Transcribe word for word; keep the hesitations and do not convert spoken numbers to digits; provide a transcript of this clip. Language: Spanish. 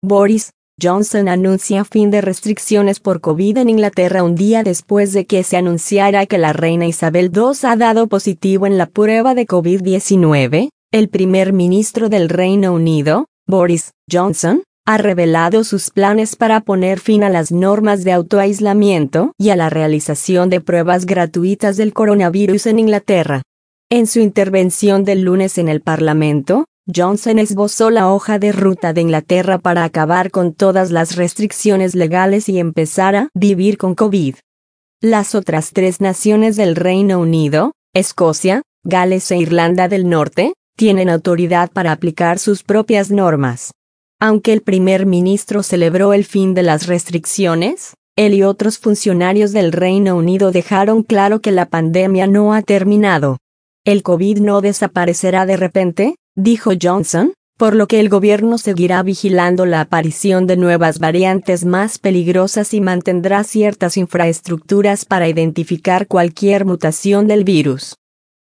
Boris Johnson anuncia fin de restricciones por COVID en Inglaterra un día después de que se anunciara que la reina Isabel segundo ha dado positivo en la prueba de COVID diecinueve. El primer ministro del Reino Unido, Boris Johnson, ha revelado sus planes para poner fin a las normas de autoaislamiento y a la realización de pruebas gratuitas del coronavirus en Inglaterra. En su intervención del lunes en el Parlamento, Johnson esbozó la hoja de ruta de Inglaterra para acabar con todas las restricciones legales y empezar a vivir con COVID. Las otras tres naciones del Reino Unido, Escocia, Gales e Irlanda del Norte, tienen autoridad para aplicar sus propias normas. Aunque el primer ministro celebró el fin de las restricciones, él y otros funcionarios del Reino Unido dejaron claro que la pandemia no ha terminado. El COVID no desaparecerá de repente, dijo Johnson, por lo que el gobierno seguirá vigilando la aparición de nuevas variantes más peligrosas y mantendrá ciertas infraestructuras para identificar cualquier mutación del virus.